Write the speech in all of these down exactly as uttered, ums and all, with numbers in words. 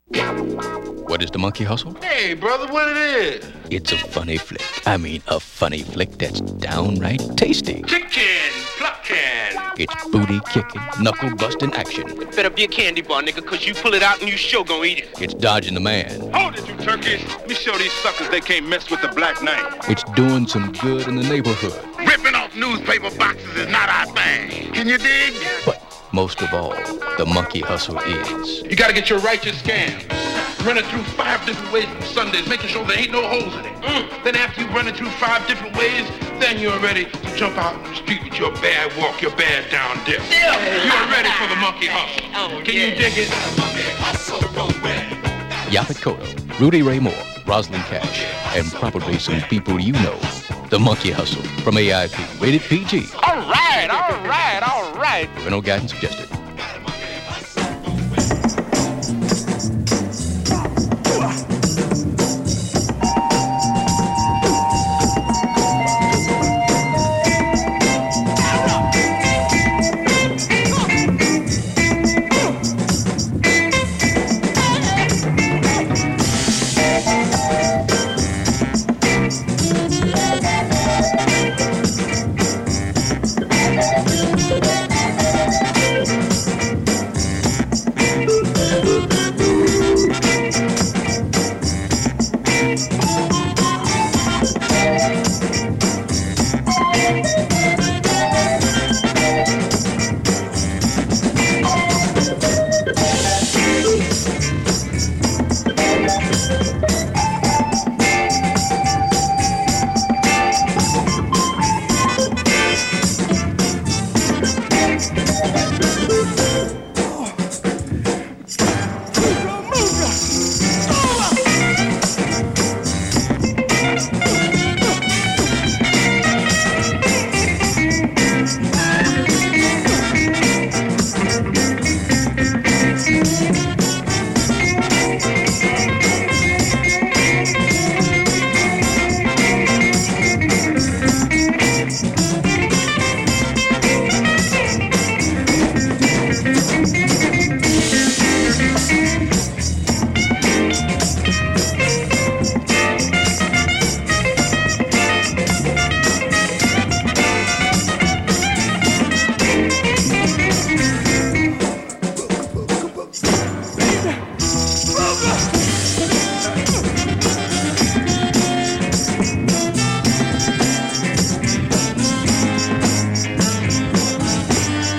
What is the Monkey Hustle? Hey, brother, what it is? It's a funny flick. I mean, a funny flick that's downright tasty. Kickin', pluckin'. It's booty kicking, knuckle busting action. It better be a candy bar, nigga, cause you pull it out and you sure gonna eat it. It's dodging the man. Hold it, you turkeys. Let me show these suckers they can't mess with the Black Knight. It's doing some good in the neighborhood. Ripping off newspaper boxes is not our thing. Can you dig? But most of all, the Monkey Hustle is. You gotta get your righteous scam. Run it through five different ways from Sundays, making sure there ain't no holes in it. Mm. Then after you run it through five different ways, then you're ready to jump out in the street with your bad walk, your bad down dip. Yeah. You're ready for the Monkey Hustle. Oh, Can yeah. you dig it? Yaphet Kotto, Rudy Ray Moore, Rosalind Cash, and probably some people you know. The Monkey Hustle from A I P, rated P G. All right, all right, all right. Parental guidance suggested.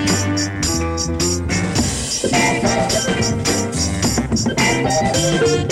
Thank you.